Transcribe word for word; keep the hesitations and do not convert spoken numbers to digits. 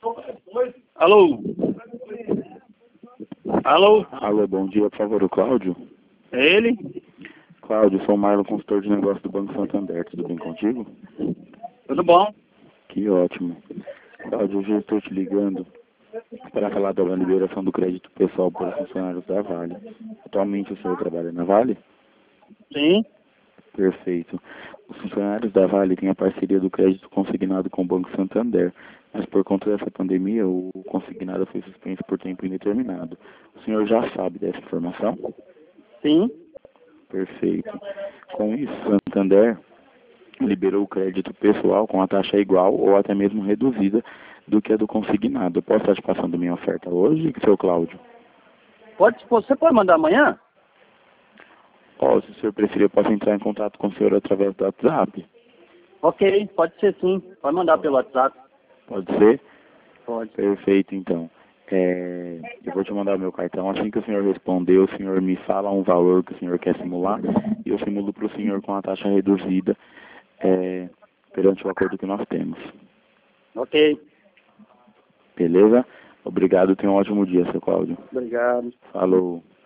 Alô? Alô? Alô, bom dia, por favor, o Cláudio? É ele? Cláudio, sou o Marlon, consultor de negócio do Banco Santander, tudo bem contigo? Tudo bom? Que ótimo. Cláudio, hoje eu estou te ligando para falar da liberação do crédito pessoal para os funcionários da Vale. Atualmente o senhor trabalha na Vale? Sim. Perfeito. Os funcionários da Vale têm a parceria do crédito consignado com o Banco Santander, mas por conta dessa pandemia, o consignado foi suspenso por tempo indeterminado. O senhor já sabe dessa informação? Sim. Perfeito. Com isso, Santander liberou o crédito pessoal com a taxa igual ou até mesmo reduzida do que a do consignado. Eu posso estar te passando minha oferta hoje, seu Cláudio? Pode, você pode mandar amanhã? Ó, se o senhor preferir, eu posso entrar em contato com o senhor através do WhatsApp. Ok, pode ser sim. Pode mandar pelo WhatsApp. Pode ser? Pode. Perfeito, então. É, eu vou te mandar meu cartão. Assim que o senhor responder, o senhor me fala um valor que o senhor quer simular e eu simulo para o senhor com a taxa reduzida é, perante o acordo que nós temos. Ok. Beleza? Obrigado, tenha um ótimo dia, seu Cláudio. Obrigado. Falou.